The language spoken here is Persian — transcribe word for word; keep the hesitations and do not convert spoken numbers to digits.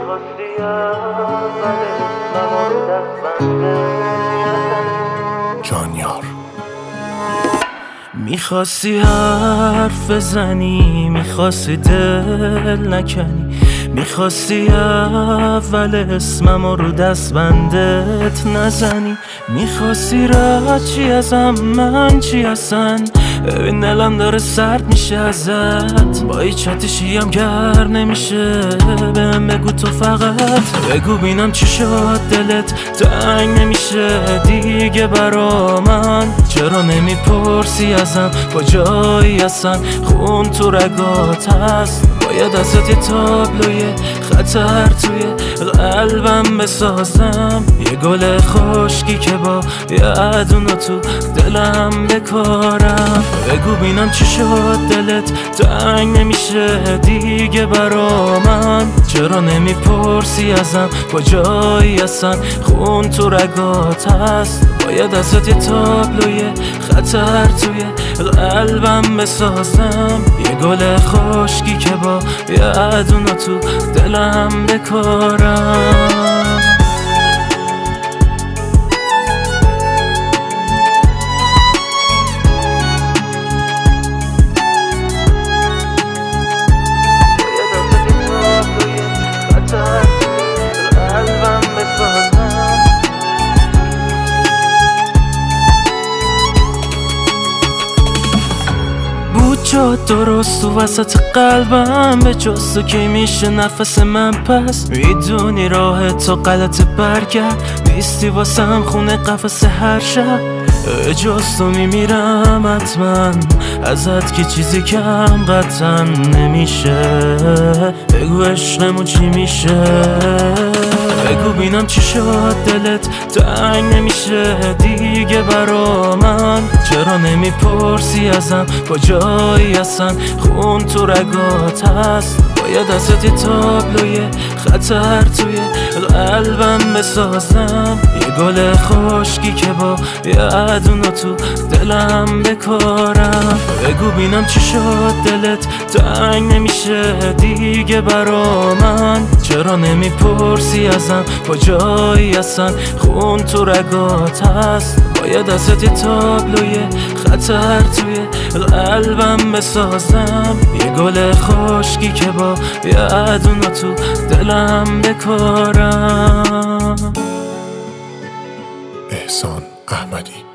جانیار میخواستی حرف بزنی، میخواستی دل نکنی، میخواستی اول اسمم رو دست بندت نزنی، میخواستی رد چی ازم من چی هستن. ببین دلم داره سرد میشه ازت، با هیچ چتشی هم گر نمیشه. بهم بگو تو فقط بگو بینم چی شد دلت تنگ نمیشه دیگه برا من. چرا نمیپرسی ازم کجایی هستن، خون تو رگات هست. باید ازت یه تابلوی خطر توی قلبم بسازم، یه گل خشکی که با یادونو تو دلم بکارم. بگو بینم چی شد دلت تنگ نمیشه دیگه برا من. چرا نمیپرسی ازم کجایی هستن، خون تو رگات هست. باید ازت یه تابلوی خطر توی قلبم بسازم، یه گل خشکی که با یادونو تو دلم بکارم. شد درست تو وسط قلبم، به جز تو کی میشه نفس من پس. میدونی راه تو غلط برگرد نیستی واسم خونه قفس هر شب. به جز تو میمیرم حتما، ازت که چیزی کم قطعا نمیشه. بگو عشقمون چی میشه، بگو بینم چی شد دلت تنگ نمیشه دیگه برا من. چرا نمیپرسی ازم کجایی هستن، خون تو رگات هست. باید ازت یه تابلوی خطر توی قلبم بسازم، یه گل خشکی که با یادونو تو دلم بکارم. بگو بینم چی شد دلت تنگ نمیشه دیگه برا من. چرا نمیپرسی ازم کجایی هستن، خون تو رگات هست. باید ازت یه تابلوی خطر توی قلبم بسازم، یه گل خشکی که با یادونو تو دلم بکارم. احسان احمدی.